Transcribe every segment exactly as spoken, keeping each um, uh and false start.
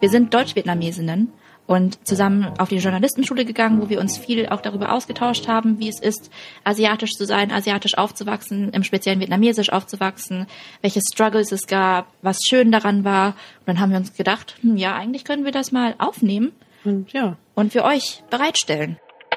Wir sind Deutsch-Vietnamesinnen und zusammen auf die Journalistenschule gegangen, wo wir uns viel auch darüber ausgetauscht haben, wie es ist, asiatisch zu sein, asiatisch aufzuwachsen, im speziellen vietnamesisch aufzuwachsen, welche Struggles es gab, was schön daran war. Und dann haben wir uns gedacht, hm, ja, eigentlich können wir das mal aufnehmen und, ja. und für euch bereitstellen.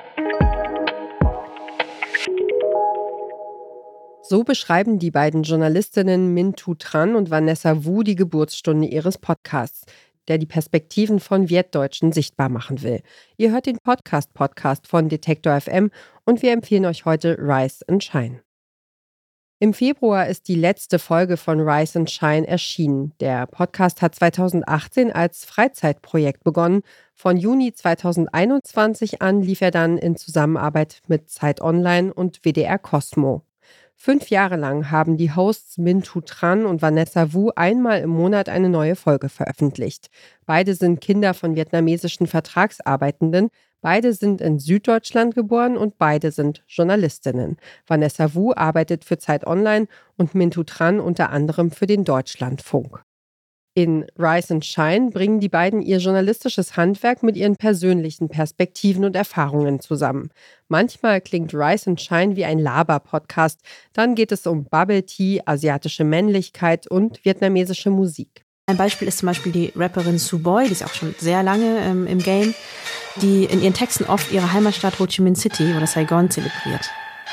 So beschreiben die beiden Journalistinnen Minh Thu Tran und Vanessa Wu die Geburtsstunde ihres Podcasts, der die Perspektiven von Vietdeutschen sichtbar machen will. Ihr hört den Podcast-Podcast von Detektor F M und wir empfehlen euch heute Rise and Shine. Im Februar ist die letzte Folge von Rise and Shine erschienen. Der Podcast hat zweitausendachtzehn als Freizeitprojekt begonnen. Von Juni zweitausendeinundzwanzig an lief er dann in Zusammenarbeit mit Zeit Online und W D R Cosmo. Fünf Jahre lang haben die Hosts Minh Thu Tran und Vanessa Wu einmal im Monat eine neue Folge veröffentlicht. Beide sind Kinder von vietnamesischen Vertragsarbeitenden, beide sind in Süddeutschland geboren und beide sind Journalistinnen. Vanessa Wu arbeitet für Zeit Online und Minh Thu Tran unter anderem für den Deutschlandfunk. In Rise and Shine bringen die beiden ihr journalistisches Handwerk mit ihren persönlichen Perspektiven und Erfahrungen zusammen. Manchmal klingt Rise and Shine wie ein Laber-Podcast, dann geht es um Bubble Tea, asiatische Männlichkeit und vietnamesische Musik. Ein Beispiel ist zum Beispiel die Rapperin Su Boy, die ist auch schon sehr lange ähm, im Game, die in ihren Texten oft ihre Heimatstadt Ho Chi Minh City oder Saigon zelebriert.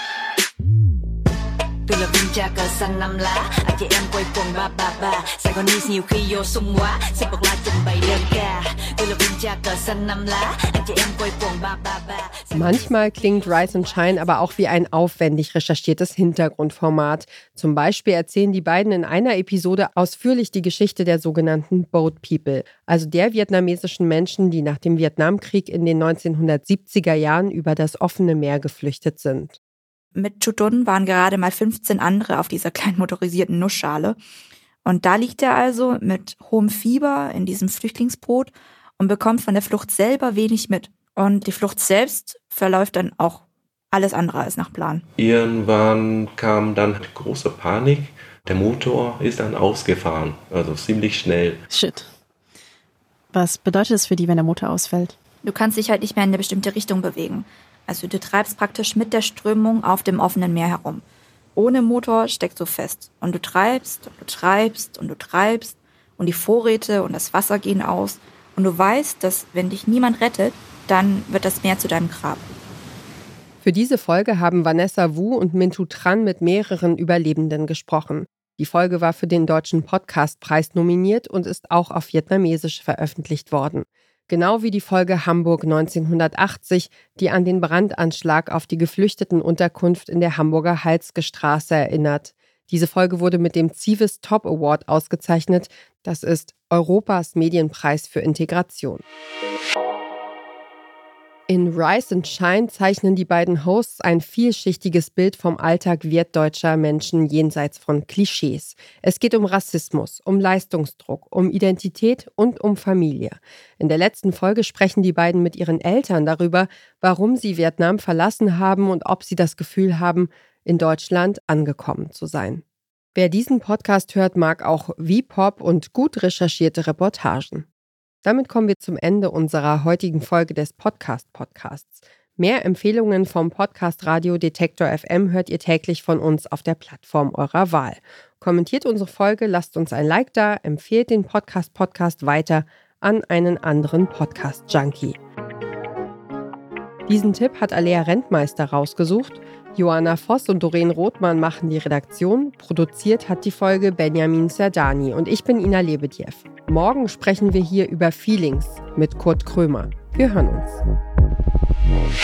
Manchmal klingt Rise and Shine aber auch wie ein aufwendig recherchiertes Hintergrundformat. Zum Beispiel erzählen die beiden in einer Episode ausführlich die Geschichte der sogenannten Boat People, also der vietnamesischen Menschen, die nach dem Vietnamkrieg in den neunzehnhundertsiebziger Jahren über das offene Meer geflüchtet sind. Mit Chu Dun waren gerade mal fünfzehn andere auf dieser kleinen motorisierten Nussschale. Und da liegt er also mit hohem Fieber in diesem Flüchtlingsboot und bekommt von der Flucht selber wenig mit. Und die Flucht selbst verläuft dann auch alles andere als nach Plan. Irgendwann kam dann große Panik. Der Motor ist dann ausgefahren, also ziemlich schnell. Shit. Was bedeutet es für die, wenn der Motor ausfällt? Du kannst dich halt nicht mehr in eine bestimmte Richtung bewegen. Also du treibst praktisch mit der Strömung auf dem offenen Meer herum. Ohne Motor steckst du fest. Und du treibst und du treibst und du treibst und die Vorräte und das Wasser gehen aus. Und du weißt, dass wenn dich niemand rettet, dann wird das Meer zu deinem Grab. Für diese Folge haben Vanessa Wu und Minh Thu Tran mit mehreren Überlebenden gesprochen. Die Folge war für den Deutschen Podcastpreis nominiert und ist auch auf Vietnamesisch veröffentlicht worden. Genau wie die Folge Hamburg neunzehnhundertachtzig, die an den Brandanschlag auf die Geflüchtetenunterkunft in der Hamburger Halsge Straße erinnert. Diese Folge wurde mit dem Civis Top Award ausgezeichnet. Das ist Europas Medienpreis für Integration. In Rise and Shine zeichnen die beiden Hosts ein vielschichtiges Bild vom Alltag vietdeutscher Menschen jenseits von Klischees. Es geht um Rassismus, um Leistungsdruck, um Identität und um Familie. In der letzten Folge sprechen die beiden mit ihren Eltern darüber, warum sie Vietnam verlassen haben und ob sie das Gefühl haben, in Deutschland angekommen zu sein. Wer diesen Podcast hört, mag auch V-Pop und gut recherchierte Reportagen. Damit kommen wir zum Ende unserer heutigen Folge des Podcast-Podcasts. Mehr Empfehlungen vom Podcast Radio Detektor F M hört ihr täglich von uns auf der Plattform eurer Wahl. Kommentiert unsere Folge, lasst uns ein Like da, empfehlt den Podcast-Podcast weiter an einen anderen Podcast-Junkie. Diesen Tipp hat Alea Rentmeister rausgesucht. Joanna Voss und Doreen Rothmann machen die Redaktion. Produziert hat die Folge Benjamin Serdani und ich bin Ina Lebedjew. Morgen sprechen wir hier über Feelings mit Kurt Krömer. Wir hören uns.